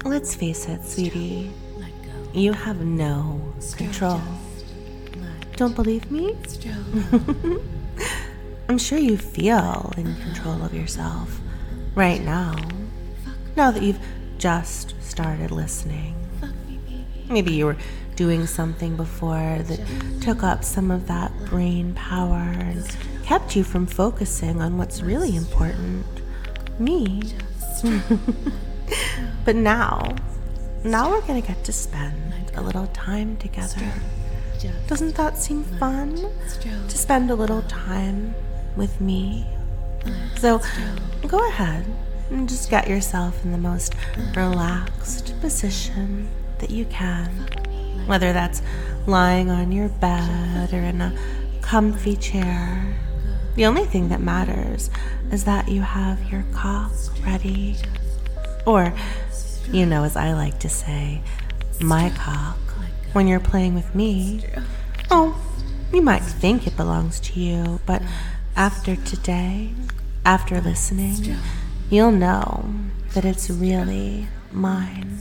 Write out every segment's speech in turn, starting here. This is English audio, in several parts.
Let's face it, sweetie. You have no control. Don't believe me? I'm sure you feel in control of yourself right now that you've just started listening. Maybe you were doing something before that took up some of that brain power and kept you from focusing on what's really important, me. But now we're gonna get to spend a little time together. Doesn't that seem fun? To spend a little time with me? So go ahead and just get yourself in the most relaxed position that you can. Whether that's lying on your bed or in a comfy chair. The only thing that matters is that you have your cock ready. Or, as I like to say, my cock. When you're playing with me, you might think it belongs to you, but after today, after listening, you'll know that it's really mine.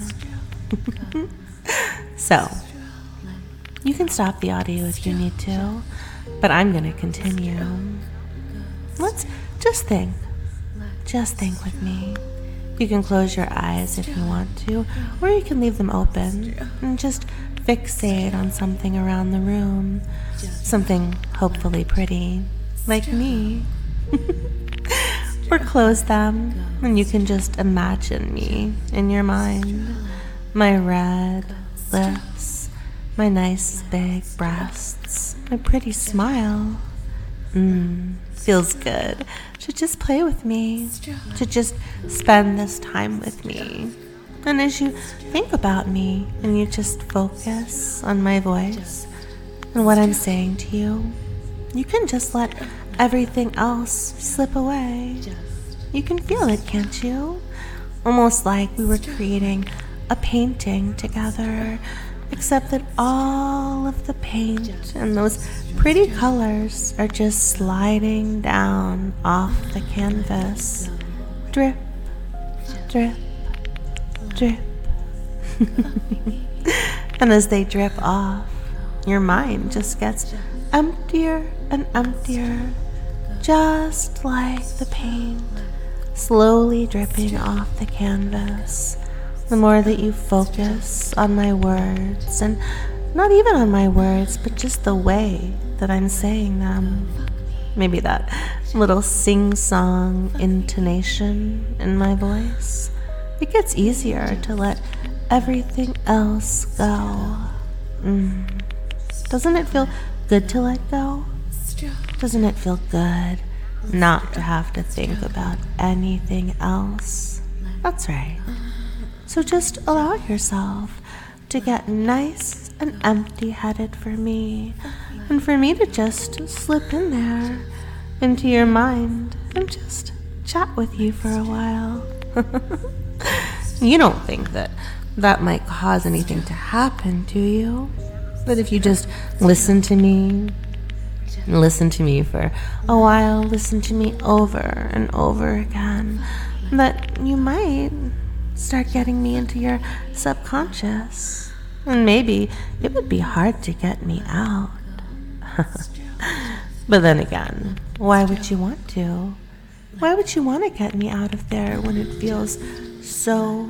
So, you can stop the audio if you need to, but I'm going to continue. Let's just think with me. You can close your eyes if you want to, or you can leave them open and just fixate on something around the room, something hopefully pretty, like me. Or close them, and you can just imagine me in your mind. My red lips, my nice big breasts, my pretty smile. Feels good to just play with me, to just spend this time with me. And as you think about me and you just focus on my voice and what I'm saying to you, you can just let everything else slip away. You can feel it, can't you? Almost like we were creating a painting together, except that all of the paint and those pretty colors are just sliding down off the canvas. Drip, drip, drip. And as they drip off, your mind just gets emptier and emptier, just like the paint slowly dripping off the canvas. The more that you focus on my words, and not even on my words, but just the way that I'm saying them. Maybe that little sing-song intonation in my voice. It gets easier to let everything else go. Doesn't it feel good to let go? Doesn't it feel good not to have to think about anything else? That's right. So just allow yourself to get nice and empty-headed for me, and for me to just slip in there into your mind and just chat with you for a while. You don't think that might cause anything to happen, do you? That if you just listen to me for a while, listen to me over and over again, that you might start getting me into your subconscious. And maybe it would be hard to get me out. But then again, why would you want to? Why would you want to get me out of there when it feels so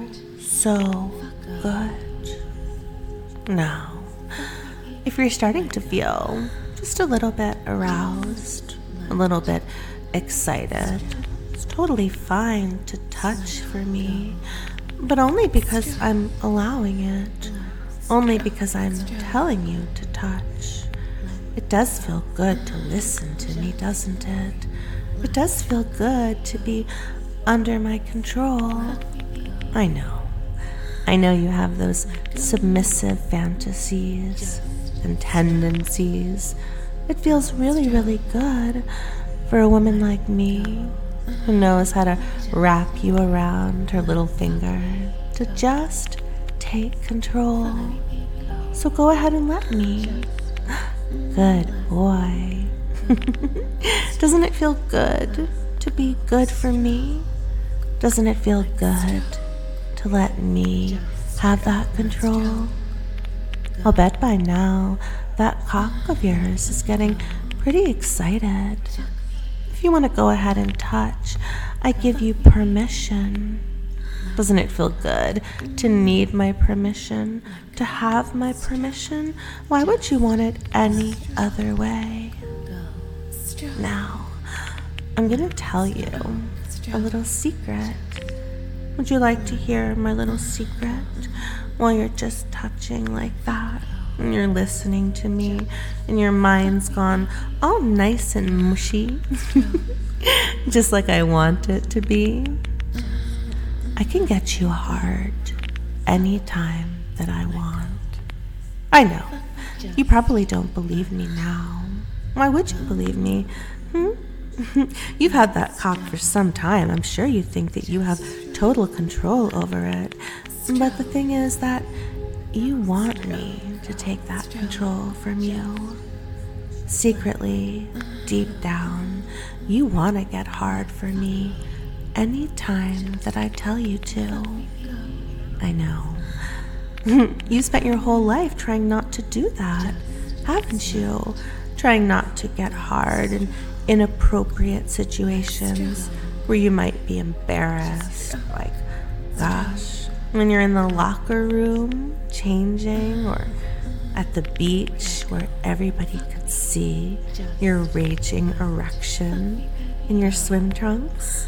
good? Now, if you're starting to feel just a little bit aroused, a little bit excited, it's totally fine to touch for me, but only because I'm allowing it, only because I'm telling you to touch. It does feel good to listen to me, doesn't it? It does feel good to be under my control. I know you have those submissive fantasies and tendencies. It feels really, really good for a woman like me who knows how to wrap you around her little finger to just take control. So go ahead and let me. Good boy. Doesn't it feel good to be good for me? Doesn't it feel good to to let me have that control? I'll bet by now that cock of yours is getting pretty excited. If you want to go ahead and touch, I give you permission. Doesn't it feel good to need my permission, to have my permission? Why would you want it any other way? Now, I'm going to tell you a little secret. Would you like to hear my little secret while you're just touching like that? And you're listening to me and your mind's gone all nice and mushy, just like I want it to be. I can get you hard anytime that I want. I know, you probably don't believe me now. Why would you believe me? You've had that cock for some time. I'm sure you think that you have total control over it. But the thing is that you want me to take that control from you. Secretly, deep down, you want to get hard for me any time that I tell you to. I know. You spent your whole life trying not to do that, haven't you? Trying not to get hard in inappropriate situations where you might be embarrassed. Like, gosh, when you're in the locker room changing, or at the beach where everybody could see your raging erection in your swim trunks.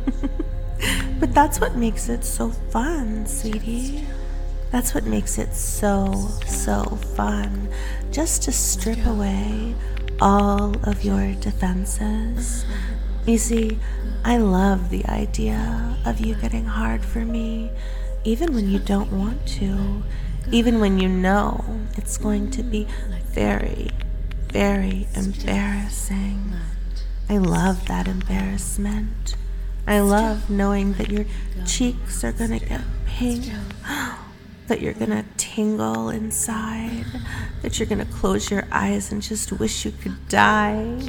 But that's what makes it so fun, sweetie. That's what makes it so fun. Just to strip away all of your defenses. You see, I love the idea of you getting hard for me, even when you don't want to, even when you know it's going to be very, very embarrassing. I love that embarrassment. I love knowing that your cheeks are gonna get pink, that you're gonna tingle inside, that you're gonna close your eyes and just wish you could die,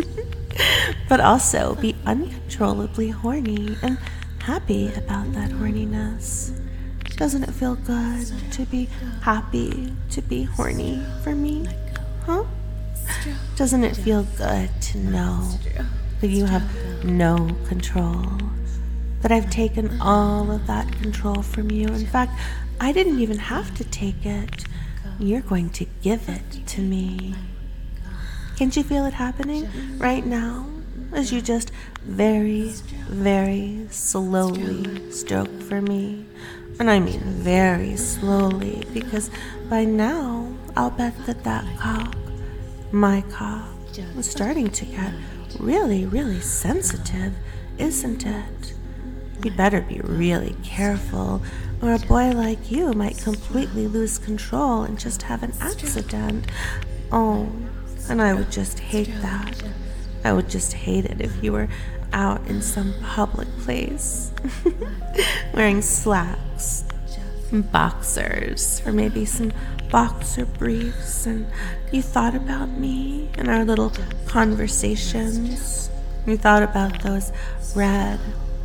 but also be uncontrollably horny and happy about that horniness. Doesn't it feel good to be happy, to be horny for me? Huh? Doesn't it feel good to know that you have no control, that I've taken all of that control from you? In fact, I didn't even have to take it. You're going to give it to me. Can't you feel it happening right now as you just very, very slowly stroke for me? And I mean very slowly, because by now I'll bet that cock, my cock, was starting to get really, really sensitive, isn't it? You'd better be really careful, or a boy like you might completely lose control and just have an accident. Oh, and I would just hate that. I would just hate it if you were out in some public place wearing slacks and boxers, or maybe some boxer briefs, and you thought about me and our little conversations. You thought about those red,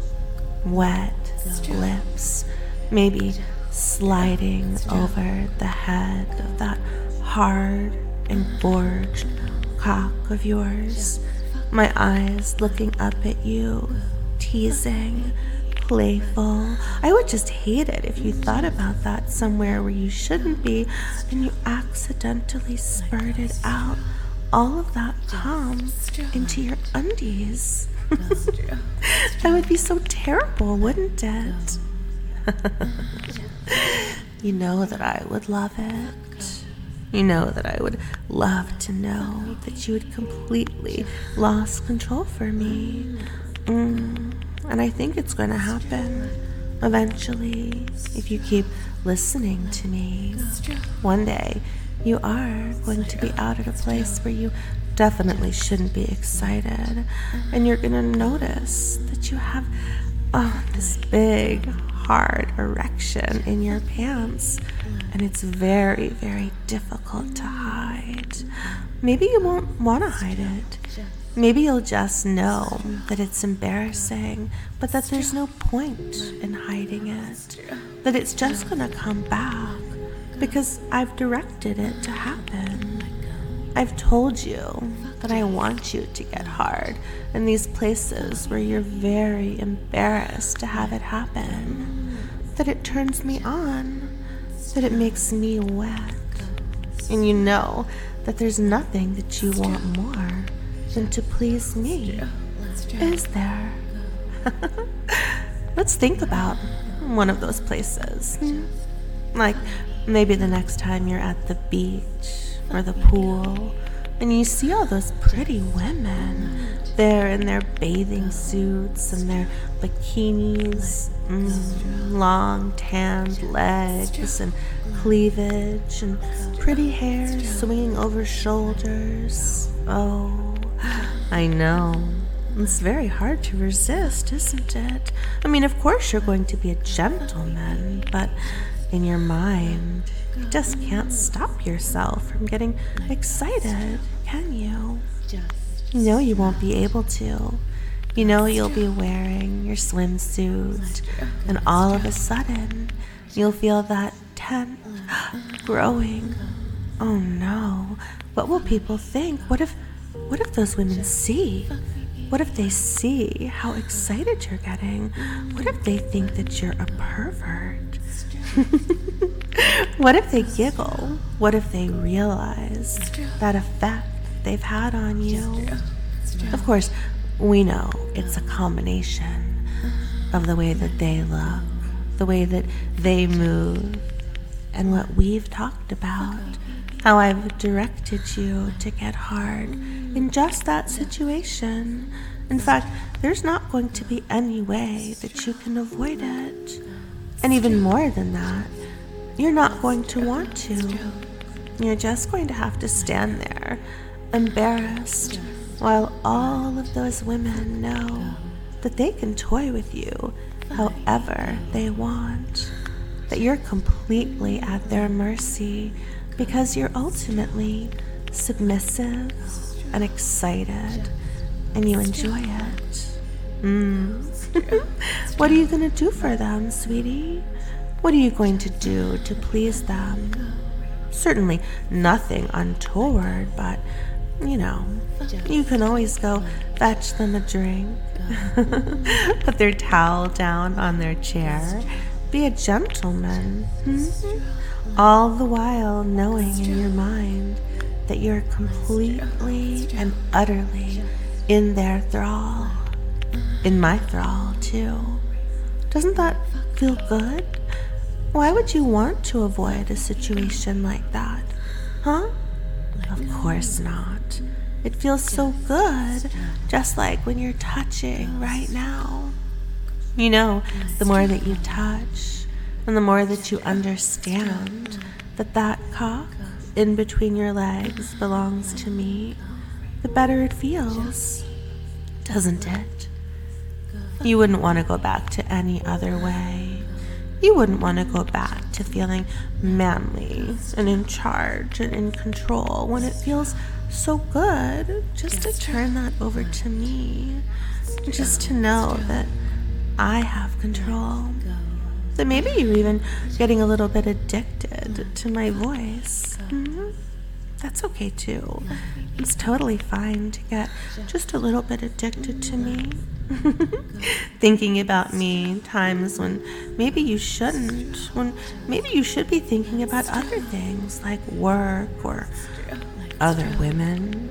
wet lips, maybe sliding over the head of that hard, engorged cock of yours. My eyes looking up at you, teasing, playful. I would just hate it if you thought about that somewhere where you shouldn't be and you accidentally spurted out all of that cum into your undies. That would be so terrible, wouldn't it? You know that I would love it. You know that I would love to know that you had completely lost control for me. And I think it's going to happen eventually if you keep listening to me. One day, you are going to be out at a place where you definitely shouldn't be excited, and you're going to notice that you have this big, hard erection in your pants, and it's very, very difficult to hide. Maybe you won't want to hide it. Maybe you'll just know that it's embarrassing, but that there's no point in hiding it, that it's just gonna come back because I've directed it to happen. I've told you that I want you to get hard in these places where you're very embarrassed to have it happen, that it turns me on, that it makes me wet. And you know that there's nothing that you want more than to please me, is there? Let's think about one of those places. Like maybe the next time you're at the beach or the pool and you see all those pretty women there in their bathing suits and their bikinis, long tanned legs and cleavage and pretty hair swinging over shoulders. Oh, I know. It's very hard to resist, isn't it? I mean, of course you're going to be a gentleman, but in your mind, you just can't stop yourself from getting excited, can you? You know you won't be able to. You know you'll be wearing your swimsuit, and all of a sudden, you'll feel that tent growing. Oh no, what will people think? What if those women see? What if they see how excited you're getting? What if they think that you're a pervert? What if they giggle? What if they realize that effect they've had on you? Of course, we know it's a combination of the way that they look, the way that they move, and what we've talked about, how I've directed you to get hard in just that situation. In fact, there's not going to be any way that you can avoid it. And even more than that, you're not going to want to. You're just going to have to stand there, embarrassed, while all of those women know that they can toy with you however they want, that you're completely at their mercy because you're ultimately submissive and excited and you enjoy it. What are you going to do for them, sweetie? What are you going to do to please them? Certainly nothing untoward, but, you know, you can always go fetch them a drink, put their towel down on their chair, be a gentleman, all the while knowing in your mind that you're completely and utterly in their thrall, in my thrall too. Doesn't that feel good? Why would you want to avoid a situation like that? Huh? Of course not. It feels so good, just like when you're touching right now. You know, the more that you touch, and the more that you understand that that cock in between your legs belongs to me, the better it feels, doesn't it? You wouldn't want to go back to any other way. You wouldn't want to go back to feeling manly and in charge and in control when it feels so good just to turn that over to me, just to know that I have control, that maybe you're even getting a little bit addicted to my voice. That's okay too. It's totally fine to get just a little bit addicted to me. Thinking about me times when maybe you shouldn't, when maybe you should be thinking about other things like work or other women.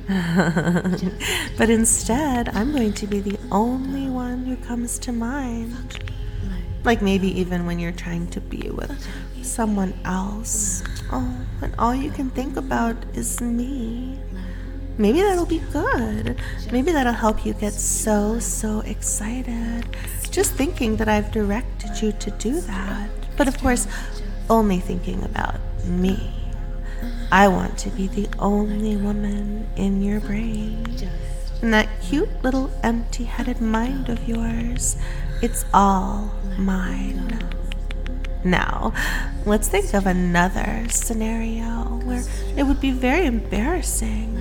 But instead, I'm going to be the only one who comes to mind. Like maybe even when you're trying to be with someone else. Oh, and all you can think about is me. Maybe that'll be good. Maybe that'll help you get so excited. Just thinking that I've directed you to do that. But of course, only thinking about me. I want to be the only woman in your brain. In that cute little empty-headed mind of yours, it's all mine. Now, let's think of another scenario where it would be very embarrassing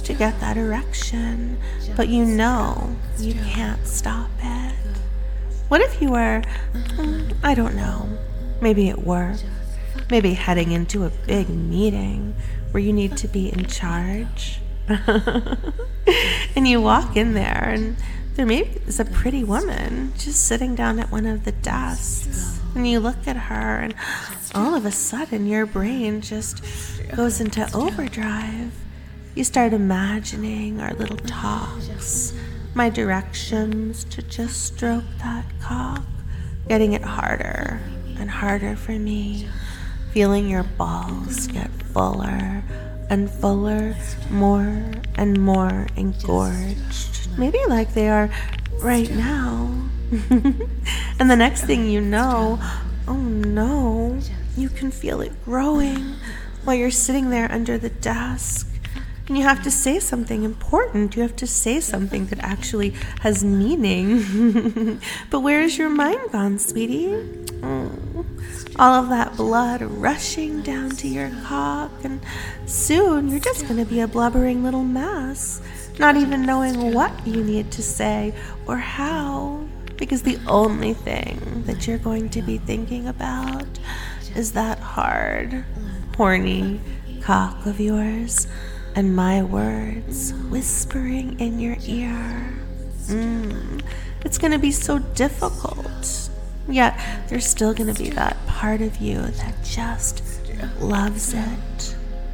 to get that erection, but you know you can't stop it. What if you were, I don't know, maybe at work, maybe heading into a big meeting where you need to be in charge? And you walk in there and there maybe is a pretty woman just sitting down at one of the desks, and you look at her and all of a sudden your brain just goes into overdrive. You start imagining our little talks, my directions to just stroke that cock, getting it harder and harder for me, feeling your balls get fuller and fuller, more and more engorged, maybe like they are right now. And the next thing you know, oh no, you can feel it growing while you're sitting there under the desk. And you have to say something important. You have to say something that actually has meaning. But where is your mind gone, sweetie? Oh, all of that blood rushing down to your cock, and soon you're just going to be a blubbering little mess, not even knowing what you need to say or how, because the only thing that you're going to be thinking about is that hard, horny cock of yours and my words whispering in your ear. It's going to be so difficult. Yet there's still going to be that part of you that just loves it.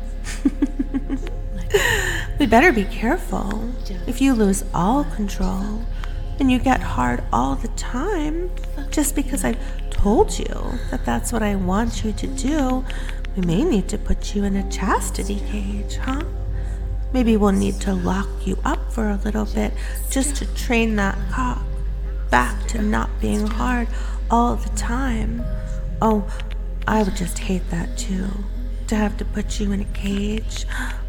We better be careful. If you lose all control and you get hard all the time just because I've told you that that's what I want you to do, we may need to put you in a chastity cage, huh? Maybe we'll need to lock you up for a little bit just to train that cock back to not being hard all the time. Oh, I would just hate that too, to have to put you in a cage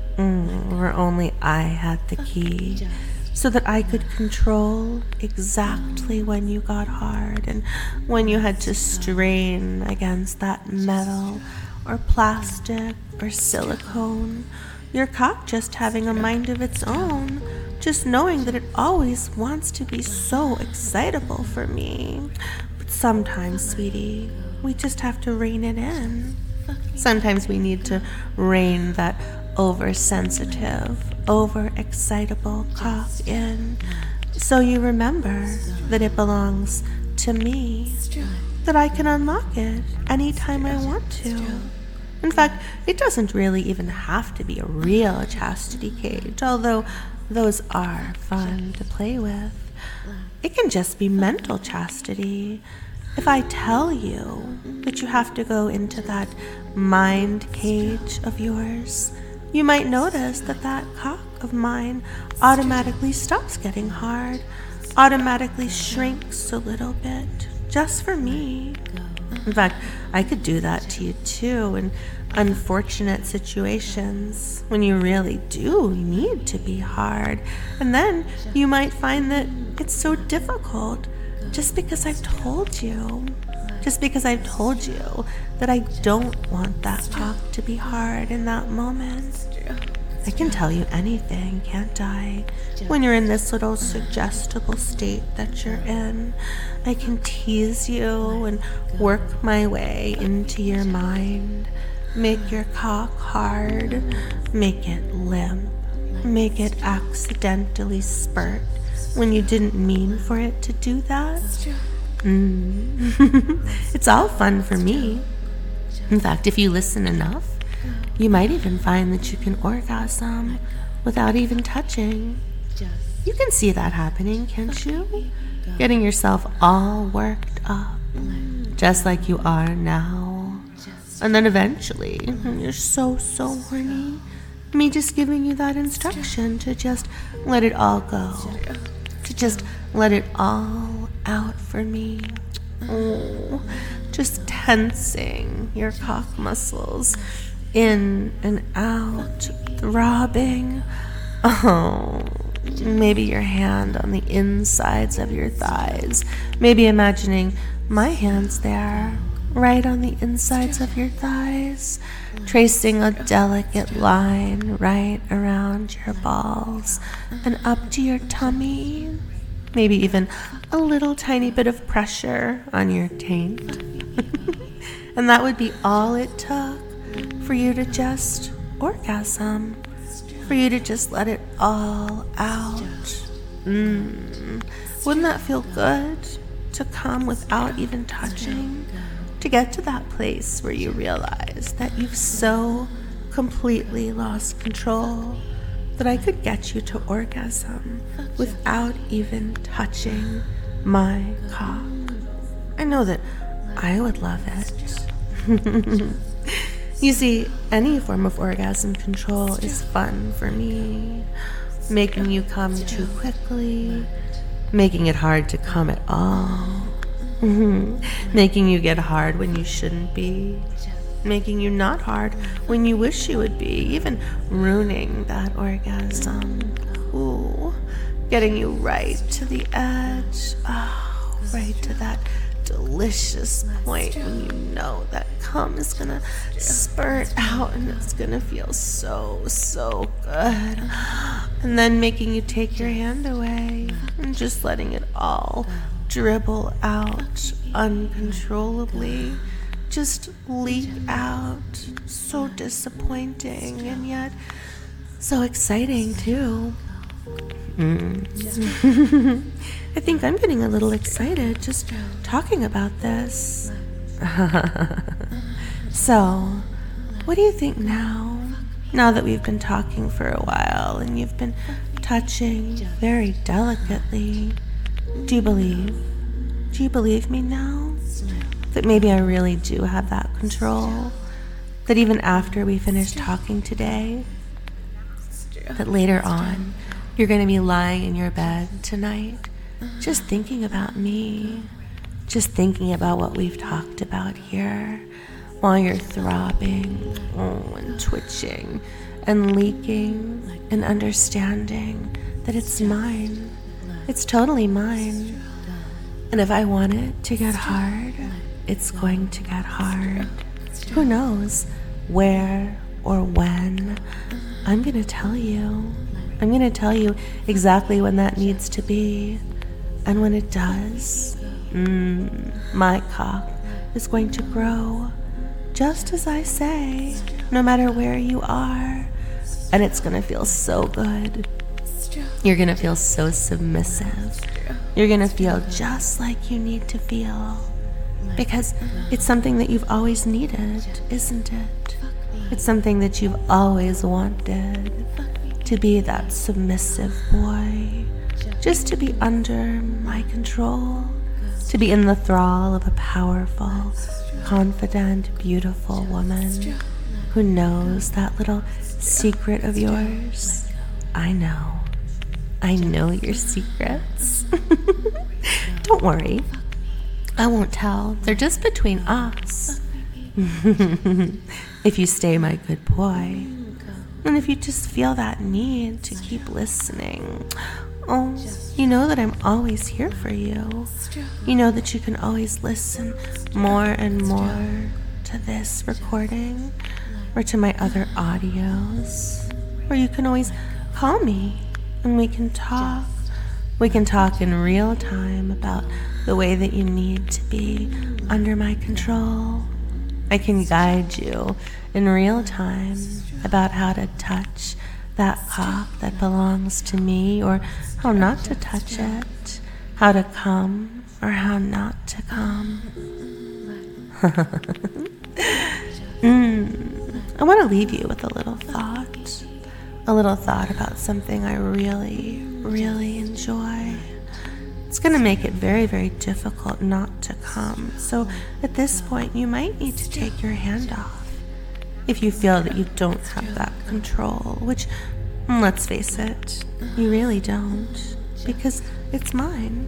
where only I had the key, so that I could control exactly when you got hard and when you had to strain against that metal or plastic or silicone. Your cock just having a mind of its own, just knowing that it always wants to be so excitable for me. But sometimes, sweetie, we just have to rein it in. Sometimes we need to rein that oversensitive, overexcitable cock in, so you remember that it belongs to me, that I can unlock it anytime I want to. In fact, it doesn't really even have to be a real chastity cage, although those are fun to play with. It can just be mental chastity. If I tell you that you have to go into that mind cage of yours, you might notice that that cock of mine automatically stops getting hard, automatically shrinks a little bit, just for me. In fact, I could do that to you too in unfortunate situations when you really do need to be hard. And then you might find that it's so difficult just because I've told you. Just because I've told you that I don't want that cock to be hard in that moment. I can tell you anything, can't I? When you're in this little suggestible state that you're in, I can tease you and work my way into your mind, make your cock hard, make it limp, make it accidentally spurt when you didn't mean for it to do that. It's all fun for me. In fact, if you listen enough, you might even find that you can orgasm without even touching. You can see that happening, can't you? Getting yourself all worked up, just like you are now. And then eventually, you're so horny, me just giving you that instruction to just let it all go, to just let it all out for me. Oh, just tensing your cock muscles, in and out, throbbing. Oh, maybe your hand on the insides of your thighs. Maybe imagining my hands there, right on the insides of your thighs, tracing a delicate line right around your balls and up to your tummy. Maybe even a little tiny bit of pressure on your taint. And that would be all it took for you to just orgasm, for you to just let it all out. Wouldn't that feel good to come without even touching? To get to that place where you realize that you've so completely lost control that I could get you to orgasm without even touching my cock. I know that I would love it. You see, any form of orgasm control is fun for me. Making you come too quickly, making it hard to come at all, making you get hard when you shouldn't be, making you not hard when you wish you would be, even ruining that orgasm. Ooh, getting you right to the edge, right to that delicious point when you know that cum is gonna spurt out and it's gonna feel so good, and then making you take your hand away and just letting it all dribble out uncontrollably, just leak out. So disappointing and yet so exciting too. I think I'm getting a little excited just talking about this. So, what do you think now? Now that we've been talking for a while and you've been touching very delicately, do you believe? Do you believe me now? That maybe I really do have that control? That even after we finish talking today, that later on, you're going to be lying in your bed tonight, just thinking about me, just thinking about what we've talked about here, while you're throbbing, and twitching, and leaking, and understanding that it's mine. It's totally mine. And if I want it to get hard, it's going to get hard. Who knows where or when? I'm going to tell you. I'm going to tell you exactly when that needs to be. And when it does, my cock is going to grow, just as I say, no matter where you are. And it's going to feel so good. You're going to feel so submissive. You're going to feel just like you need to feel. Because it's something that you've always needed, isn't it? It's something that you've always wanted. To be that submissive boy, just to be under my control, to be in the thrall of a powerful, confident, beautiful woman who knows that little secret of yours. I know your secrets. Don't worry, I won't tell. They're just between us. If you stay my good boy. And if you just feel that need to keep listening, you know that I'm always here for you. You know that you can always listen more and more to this recording or to my other audios. Or you can always call me and we can talk. We can talk in real time about the way that you need to be under my control. I can guide you in real time about how to touch that cock that belongs to me, or how not to touch it, how to come or how not to come. I want to leave you with a little thought about something I really, really enjoy. It's going to make it very, very difficult not to come. So at this point, you might need to take your hand off if you feel that you don't have that control, which, let's face it, you really don't, because it's mine.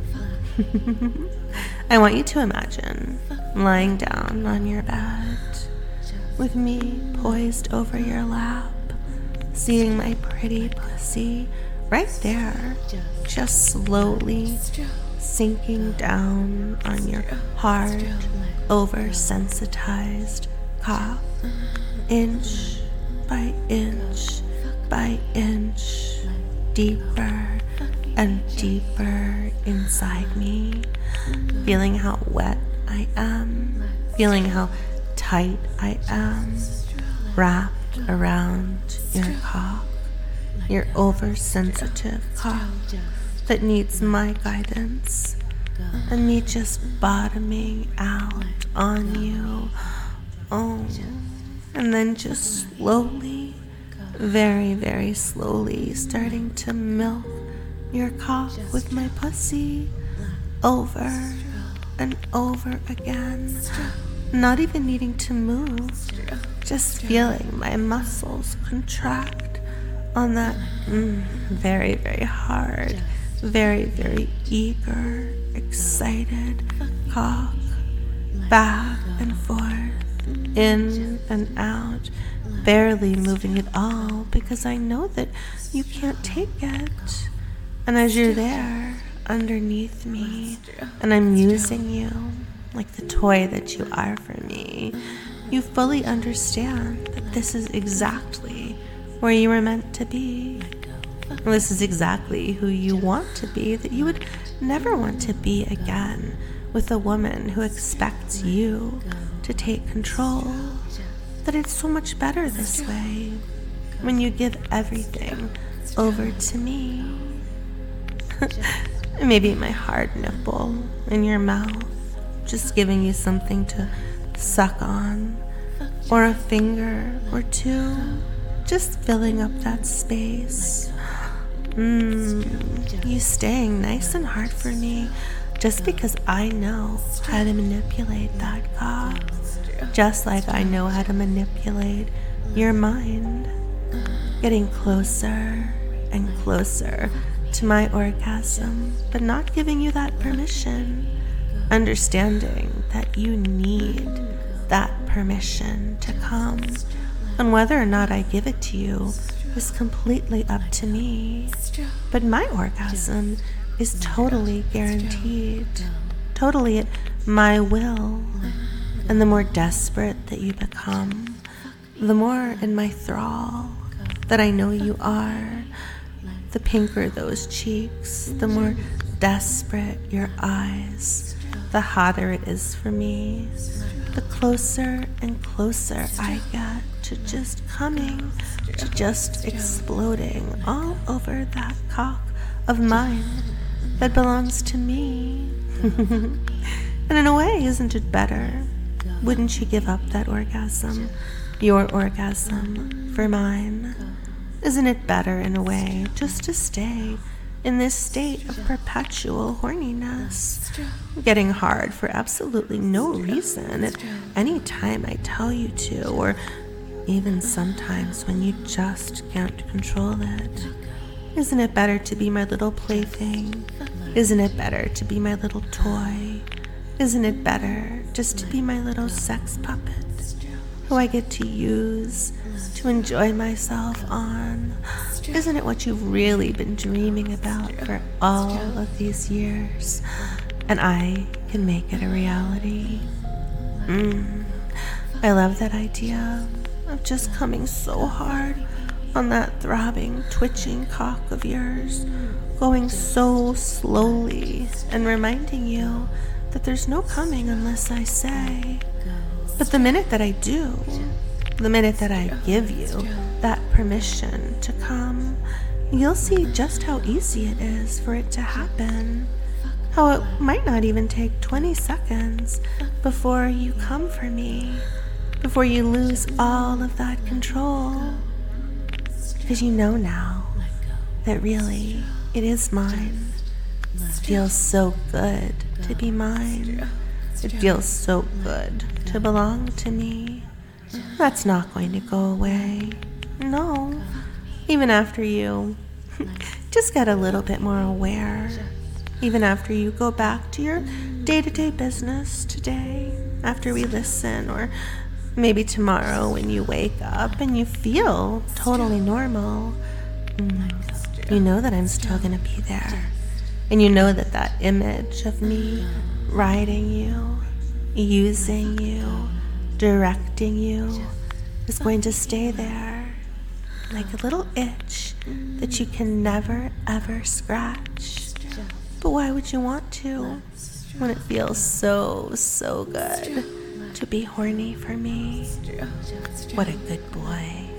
I want you to imagine lying down on your bed with me poised over your lap, seeing my pretty pussy right there, just slowly sinking down on your hard, oversensitized cock, inch by inch by inch, deeper and deeper inside me, feeling how wet I am, feeling how tight I am, wrapped around your cock, your oversensitive cock that needs my guidance, and me just bottoming out on you. Oh, and then just slowly, very, very slowly starting to milk your cock with my pussy over and over again, not even needing to move, just feeling my muscles contract on that very, very hard, very, very eager, excited cock, back and forth, in and out, barely moving at all because I know that you can't take it. And as you're there underneath me and I'm using you like the toy that you are for me, you fully understand that this is exactly where you were meant to be. This is exactly who you want to be, that you would never want to be again with a woman who expects you to take control. That it's so much better this way when you give everything over to me. Maybe my hard nipple in your mouth, just giving you something to suck on, or a finger or two, just filling up that space. You staying nice and hard for me, just because I know how to manipulate that cock, just like I know how to manipulate your mind, getting closer and closer to my orgasm, but not giving you that permission, understanding that you need that permission to come, and whether or not I give it to you is completely up to me. But my orgasm is totally guaranteed, totally at my will. And the more desperate that you become, the more in my thrall that I know you are, the pinker those cheeks, the more desperate your eyes, the hotter it is for me, the closer and closer I get to just coming, to just exploding all over that cock of mine that belongs to me. And in a way, isn't it better? Wouldn't you give up that orgasm, your orgasm, for mine? Isn't it better in a way just to stay in this state of perpetual horniness, getting hard for absolutely no reason at any time I tell you to, or even sometimes when you just can't control it? Isn't it better to be my little plaything? Isn't it better to be my little toy? Isn't it better just to be my little sex puppet who I get to use, to enjoy myself on? Isn't it what you've really been dreaming about for all of these years? And I can make it a reality. I love that idea of just coming so hard on that throbbing, twitching cock of yours, going so slowly and reminding you that there's no coming unless I say. But the minute that I do, the minute that I give you that permission to come, you'll see just how easy it is for it to happen. How it might not even take 20 seconds before you come for me, before you lose all of that control. Because you know now that really it is mine. It feels so good to be mine. It feels so good to belong to me. That's not going to go away. No. Even after you just get a little bit more aware. Even after you go back to your day-to-day business today, after we listen, or maybe tomorrow when you wake up and you feel totally normal, you know that I'm still going to be there. And you know that that image of me riding you, using you, directing you is going to stay there like a little itch that you can never ever scratch. But why would you want to when it feels so, so good to be horny for me? What a good boy.